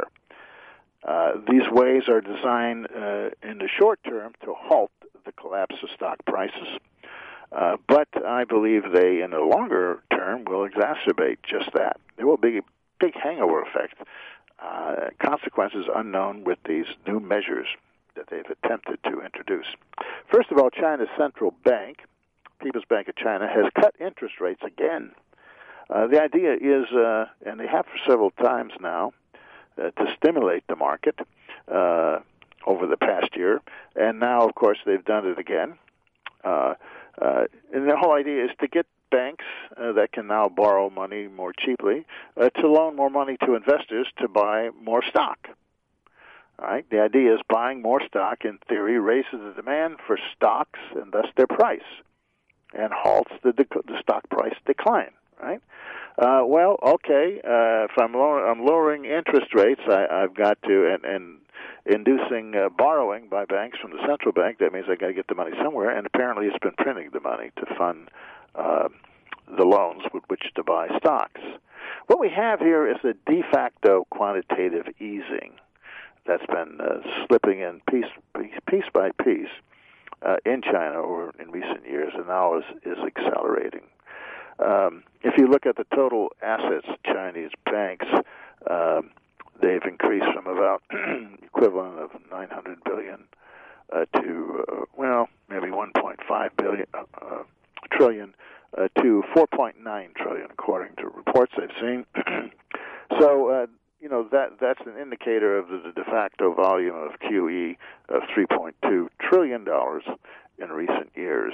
Uh, these ways are designed uh, in the short term to halt the collapse of stock prices, uh, but I believe they, in the longer term, will exacerbate just that. There will be a big hangover effect, uh, consequences unknown with these new measures that they've attempted to introduce. First of all, China's central bank, People's Bank of China, has cut interest rates again. Uh, the idea is, uh, and they have for several times now, uh, to stimulate the market uh, over the past year, and now, of course, they've done it again. Uh, uh, and the whole idea is to get banks uh, that can now borrow money more cheaply uh, to loan more money to investors to buy more stock. All right? The idea is buying more stock, in theory, raises the demand for stocks and thus their price, and halts the, dec- the stock price decline, right? Uh, well, okay, uh, if I'm, lower, I'm lowering interest rates, I, I've got to, and, and inducing uh, borrowing by banks from the central bank, that means I've got to get the money somewhere, and apparently it's been printing the money to fund uh, the loans with which to buy stocks. What we have here is a de facto quantitative easing that's been uh, slipping in piece, piece, piece by piece uh, in China over in recent years, and now is, is accelerating. Um, if you look at the total assets of Chinese banks, um, they've increased from about equivalent of nine hundred billion uh, to, uh, well, maybe one point five billion, uh, uh, trillion uh, to four point nine trillion, according to reports I've seen. so, uh, you know, that that's an indicator of the, the de facto volume of Q E of three point two trillion dollars in recent years.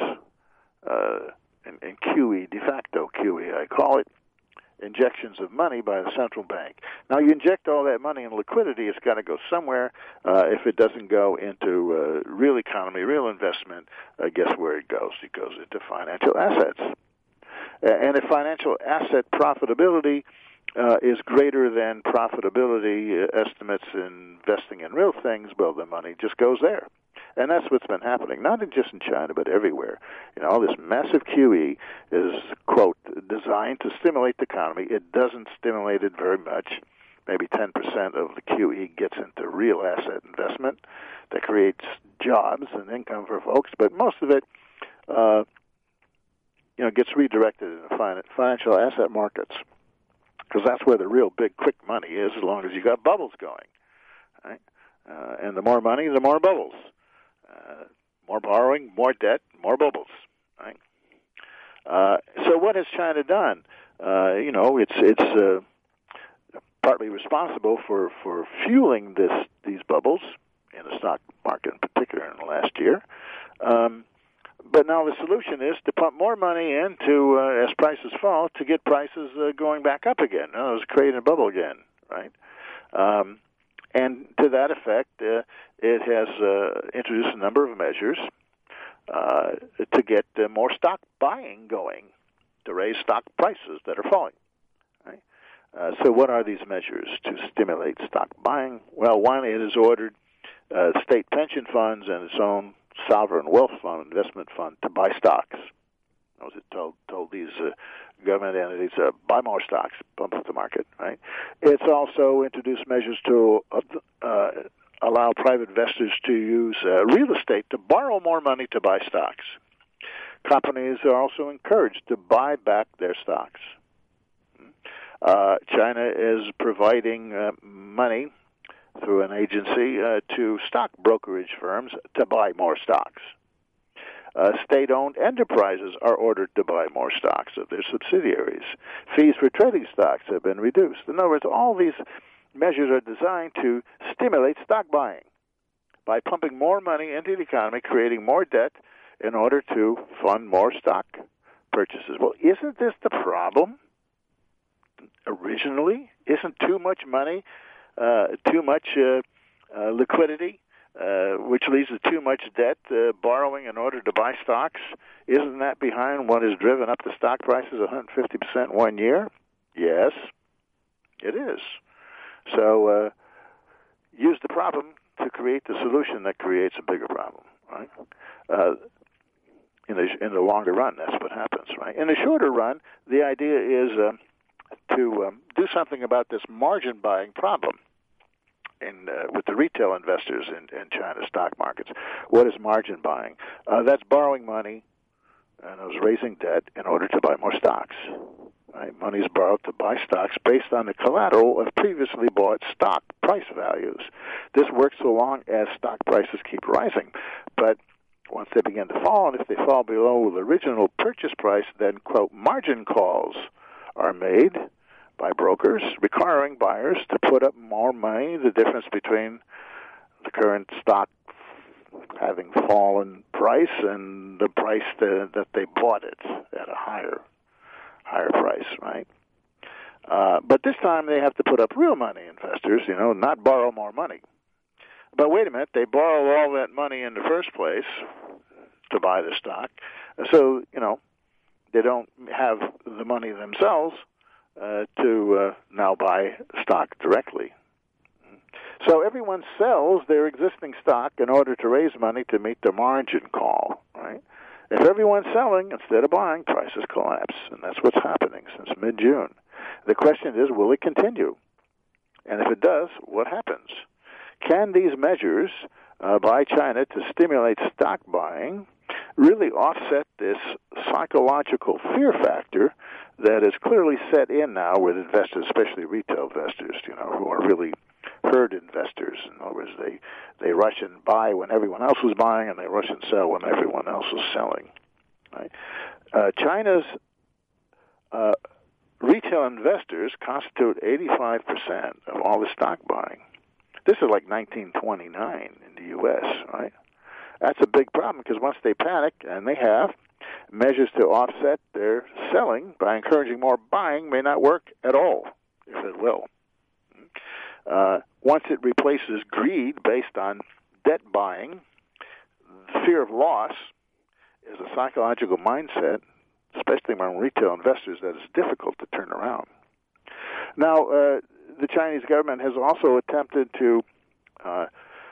Uh, and, and Q E, de facto Q E, I call it, injections of money by the central bank. Now, you inject all that money in liquidity, it's got to go somewhere. Uh, if it doesn't go into uh, real economy, real investment, uh, guess where it goes? It goes into financial assets. Uh, and if financial asset profitability uh, is greater than profitability uh, estimates in investing in real things, well, the money just goes there. And that's what's been happening, not just in China, but everywhere. You know, all this massive Q E is, quote, designed to stimulate the economy. It doesn't stimulate it very much. Maybe ten percent of the Q E gets into real asset investment that creates jobs and income for folks, but most of it, uh, you know, gets redirected into financial asset markets, because that's where the real big, quick money is, as long as you got bubbles going, right? Uh, and the more money, the more bubbles. Uh, more borrowing, more debt, more bubbles, right? Uh, so what has China done? Uh, you know, it's it's uh, partly responsible for, for fueling this these bubbles in the stock market, in particular, in the last year. Um, but now the solution is to pump more money into uh, as prices fall to get prices uh, going back up again. In other words, creating a bubble again, right? Um, And to that effect, uh, it has uh, introduced a number of measures uh, to get uh, more stock buying going, to raise stock prices that are falling. Right? Uh, so what are these measures to stimulate stock buying? Well, one, it has ordered uh, state pension funds and its own sovereign wealth fund, investment fund, to buy stocks. It told, told these uh, government entities uh, buy more stocks, bump up the market, right? It's also introduced measures to uh, allow private investors to use uh, real estate to borrow more money to buy stocks. Companies are also encouraged to buy back their stocks. Uh, China is providing uh, money through an agency uh, to stock brokerage firms to buy more stocks. Uh, state-owned enterprises are ordered to buy more stocks of their subsidiaries. Fees for trading stocks have been reduced. In other words, all these measures are designed to stimulate stock buying by pumping more money into the economy, creating more debt in order to fund more stock purchases. Well, isn't this the problem originally? Isn't too much money, uh, too much uh, uh, liquidity, Uh, which leads to too much debt, uh, borrowing in order to buy stocks? Isn't that behind what has driven up the stock prices one hundred fifty percent one year? Yes, it is. So uh, use the problem to create the solution that creates a bigger problem, right? Uh, in the in the longer run, that's what happens, right? In the shorter run, the idea is uh, to um, do something about this margin buying problem in uh, with the retail investors in, in China's stock markets. What is margin buying? Uh, that's borrowing money and it was raising debt in order to buy more stocks. Right? Money is borrowed to buy stocks based on the collateral of previously bought stock price values. This works so long as stock prices keep rising. But once they begin to fall, and if they fall below the original purchase price, then, quote, margin calls are made by brokers requiring buyers to put up more money, the difference between the current stock having fallen price and the price to, that they bought it at a higher higher price, right? Uh, but this time they have to put up real money, investors, you know, not borrow more money. But wait a minute, they borrow all that money in the first place to buy the stock. So, you know, they don't have the money themselves uh, to uh, now buy stock directly. So everyone sells their existing stock in order to raise money to meet the margin call, right? If everyone's selling instead of buying, prices collapse, and that's what's happening since mid-June. The question is, will it continue? And if it does, what happens? Can these measures uh, by China to stimulate stock buying really offset this psychological fear factor that is clearly set in now with investors, especially retail investors, you know, who are really herd investors? In other words, they, they rush and buy when everyone else is buying, and they rush and sell when everyone else is selling. Right? Uh, China's uh, retail investors constitute eighty-five percent of all the stock buying. This is like nineteen twenty-nine in the U S, right? That's a big problem because once they panic, and they have, measures to offset their selling by encouraging more buying may not work at all, if it will. Uh, once it replaces greed based on debt buying, the fear of loss is a psychological mindset, especially among retail investors, that is difficult to turn around. Now, uh, the Chinese government has also attempted to uh,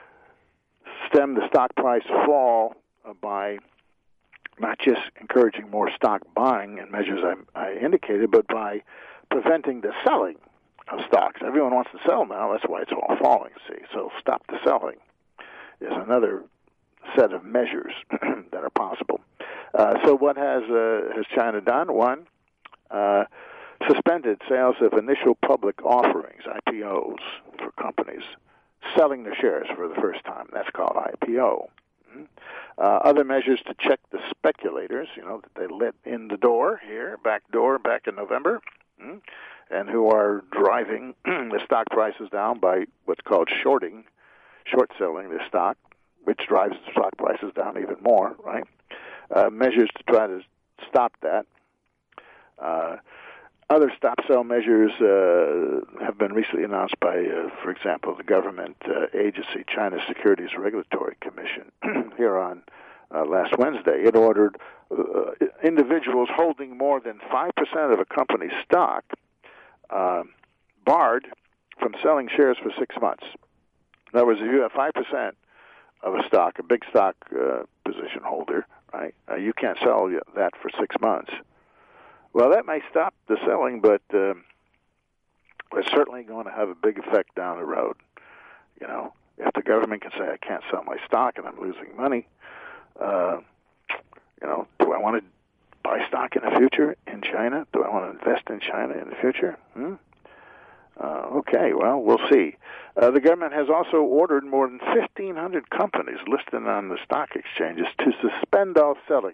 stem the stock price fall uh, by not just encouraging more stock buying and measures I, I indicated, but by preventing the selling of stocks. Everyone wants to sell now. That's why it's all falling, see. So stop the selling is another set of measures that are possible. Uh, so what has uh, has China done? One, uh, suspended sales of initial public offerings, I P Os, for companies selling their shares for the first time. That's called I P O. Mm-hmm. Uh, other measures to check the speculators, you know, that they let in the door here, back door, back in November, mm-hmm. and who are driving the stock prices down by what's called shorting, short selling the stock, which drives the stock prices down even more, right? Uh, measures to try to stop that. Uh, other stop-sell measures uh, have been recently announced by, uh, for example, the government uh, agency, China Securities Regulatory Commission, here on uh, last Wednesday. It ordered uh, individuals holding more than five percent of a company's stock uh, barred from selling shares for six months. In other words, if you have five percent of a stock, a big stock uh, position holder, right, uh, you can't sell that for six months. Well, that may stop the selling, but uh, it's certainly going to have a big effect down the road. You know, if the government can say, I can't sell my stock and I'm losing money, uh, you know, do I want to buy stock in the future in China? Do I want to invest in China in the future? Hmm? Uh, okay, well, we'll see. Uh, the government has also ordered more than fifteen hundred companies listed on the stock exchanges to suspend all selling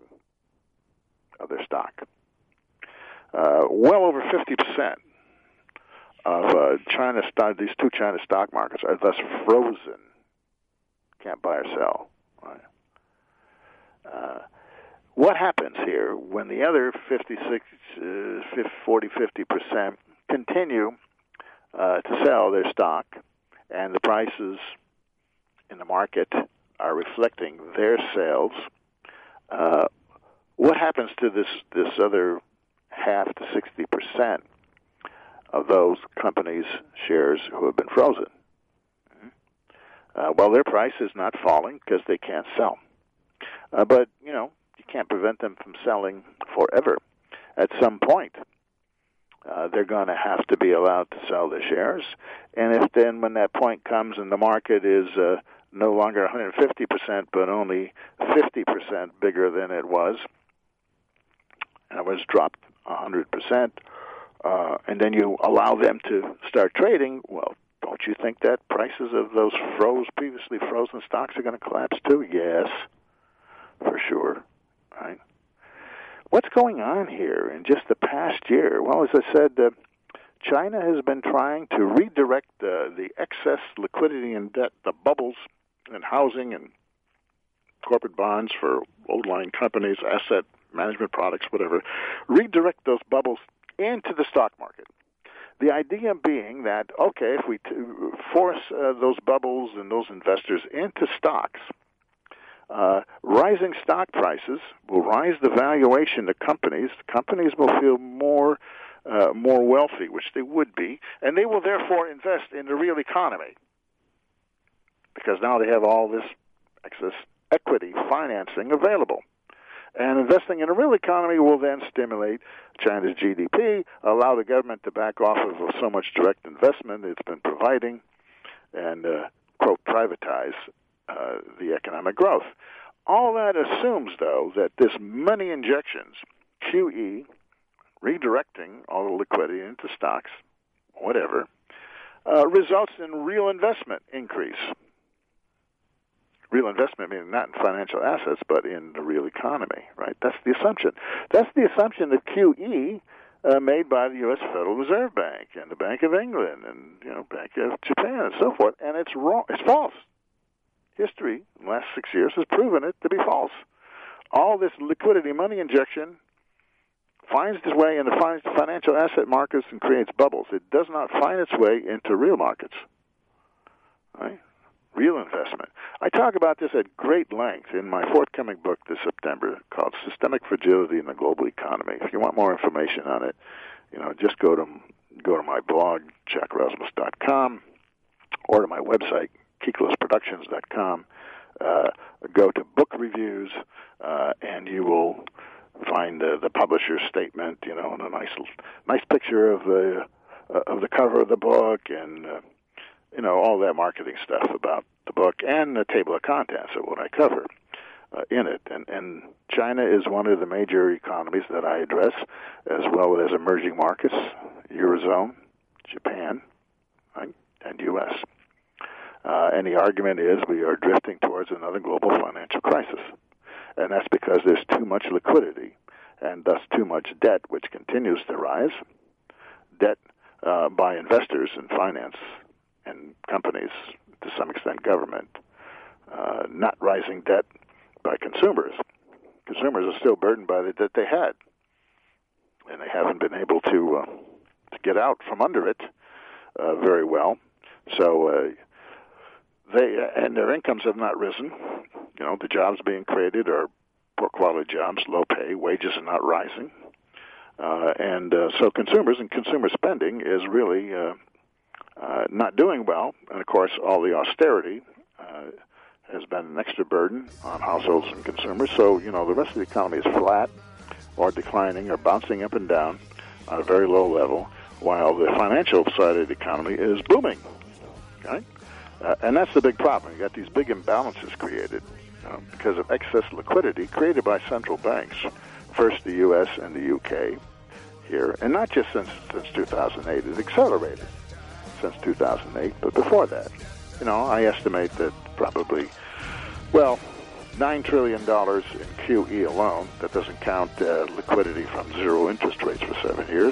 of their stock. Uh, well over fifty percent of uh, China stock, these two China stock markets are thus frozen. Can't buy or sell. Right? Uh, what happens here when the other fifty-six, uh, forty, fifty percent continue uh, to sell their stock, and the prices in the market are reflecting their sales? Uh, what happens to this this other half to sixty percent of those companies' shares who have been frozen? Uh, well, their price is not falling because they can't sell. Uh, but, you know, you can't prevent them from selling forever. At some point, uh, they're going to have to be allowed to sell their shares. And if then when that point comes and the market is uh, no longer one hundred fifty percent but only fifty percent bigger than it was, and it was dropped one hundred percent, uh, and then you allow them to start trading, well, don't you think that prices of those froze, previously frozen stocks are going to collapse too? Yes, for sure. Right? What's going on here in just the past year? Well, as I said, uh, China has been trying to redirect uh, the excess liquidity and debt, the bubbles in housing and corporate bonds for old-line companies, asset management products, whatever, redirect those bubbles into the stock market. The idea being that, okay, if we t- force uh, those bubbles and those investors into stocks, uh, rising stock prices will rise the valuation of companies. Companies will feel more uh, more wealthy, which they would be, and they will therefore invest in the real economy because now they have all this excess equity financing available. And investing in a real economy will then stimulate China's G D P, allow the government to back off of so much direct investment it's been providing, and, uh, quote, privatize uh, the economic growth. All that assumes, though, that this money injections, Q E, redirecting all the liquidity into stocks, whatever, uh, results in real investment increase. Real investment meaning not in financial assets, but in the real economy, right? That's the assumption. That's the assumption that Q E uh, made by the U S Federal Reserve Bank and the Bank of England and, you know, Bank of Japan and so forth, and it's wrong. It's false. History in the last six years has proven it to be false. All this liquidity money injection finds its way into financial asset markets and creates bubbles. It does not find its way into real markets, right? Real investment. I talk about this at great length in my forthcoming book this September called Systemic Fragility in the Global Economy. If you want more information on it, you know, just go to go to my blog, jack rasmus dot com, or to my website, kiklos productions dot com. Uh, go to book reviews, uh, and you will find uh, the publisher's statement, you know, and a nice nice picture of the uh, of the cover of the book, and uh, you know, all that marketing stuff about the book and the table of contents of what I cover uh, in it. And, and China is one of the major economies that I address, as well as emerging markets, Eurozone, Japan, right, and U S Uh, and the argument is we are drifting towards another global financial crisis. And that's because there's too much liquidity and thus too much debt, which continues to rise. Debt uh, by investors in finance and companies, to some extent government, uh, not rising debt by consumers. Consumers are still burdened by the debt they had, and they haven't been able to, uh, to get out from under it uh, very well. So uh, they and their incomes have not risen. You know, the jobs being created are poor quality jobs, low pay, wages are not rising, uh, and uh, so consumers and consumer spending is really uh, Uh, not doing well, and of course all the austerity uh, has been an extra burden on households and consumers. So, you know, the rest of the economy is flat or declining or bouncing up and down on a very low level, while the financial side of the economy is booming. Okay? Uh, and that's the big problem. You got these big imbalances created you know, because of excess liquidity created by central banks, first the U S and the U K here, and not just since, since two thousand eight. It accelerated since two thousand eight, but before that, you know, I estimate that probably, well, nine trillion dollars in Q E alone. That doesn't count uh, liquidity from zero interest rates for seven years,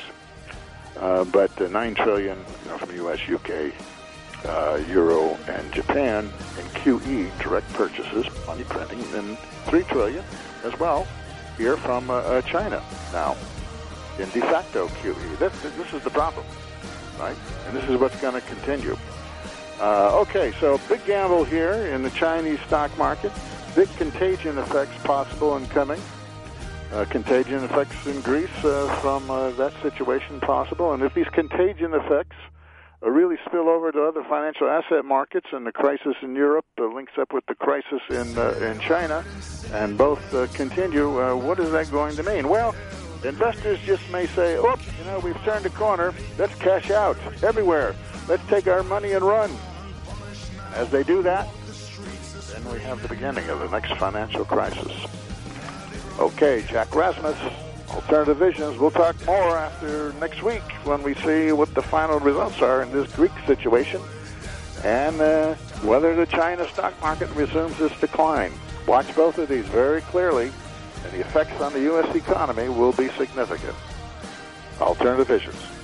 uh, but uh, nine trillion dollars you know, from U S, U K, uh, Euro, and Japan in Q E direct purchases, money printing, and three trillion dollars as well here from uh, uh, China now in de facto Q E. This, this is the problem. Right? And this is what's going to continue. Uh, okay, so big gamble here in the Chinese stock market. Big contagion effects possible and coming. Uh, contagion effects in Greece uh, from uh, that situation possible. And if these contagion effects uh, really spill over to other financial asset markets, and the crisis in Europe uh, links up with the crisis in uh, in China, and both uh, continue, uh, what is that going to mean? Well, investors just may say, oh, you know, we've turned a corner. Let's cash out everywhere. Let's take our money and run. As they do that, then we have the beginning of the next financial crisis. Okay, Jack Rasmus, Alternative Visions. We'll talk more after next week when we see what the final results are in this Greek situation and uh, whether the China stock market resumes its decline. Watch both of these very clearly, and the effects on the U S economy will be significant. Alternative Visions.